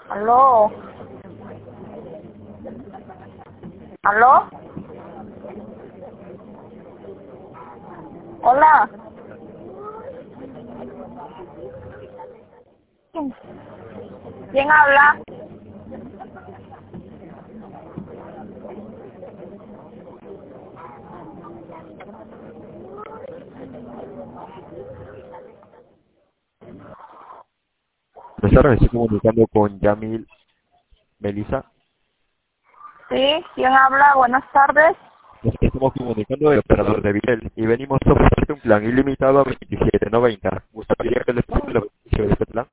Aló, aló, hola. ¿Quién habla? Buenas tardes, estoy comunicando con Yamil Melissa. Sí, ¿quién habla? Buenas tardes. Nos estamos comunicando del operador de Vitel y venimos a ofrecerte un plan ilimitado a 27.90. ¿Gustaría que les presente la beneficio de este plan?